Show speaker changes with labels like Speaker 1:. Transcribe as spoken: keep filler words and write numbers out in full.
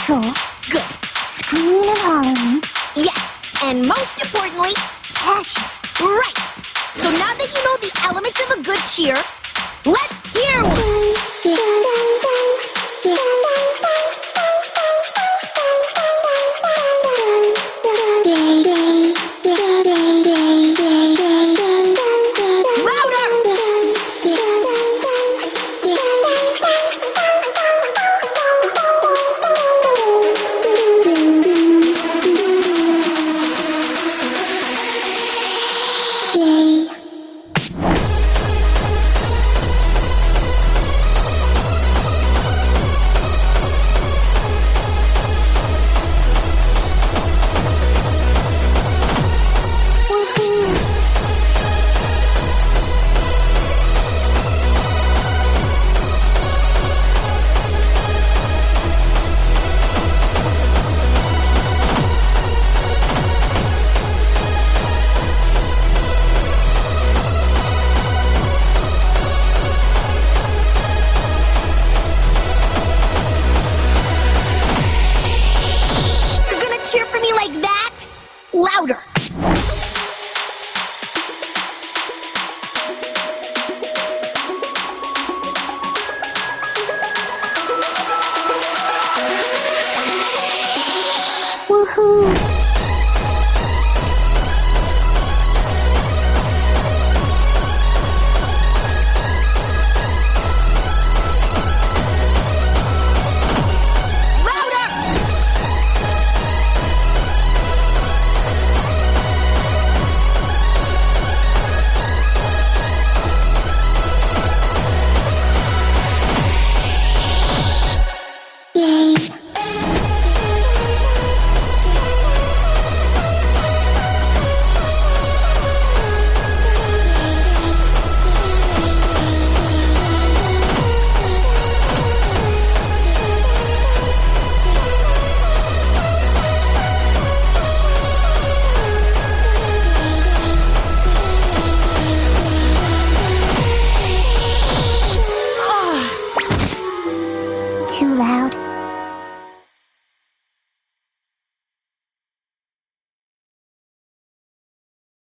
Speaker 1: control.
Speaker 2: Good.
Speaker 1: Screaming and hollering.
Speaker 2: Yes, and most importantly,
Speaker 1: Passion.
Speaker 2: right. So now that you know the elements of a good cheer, let's hear one. Cheer for me like that? Louder.
Speaker 1: Woohoo!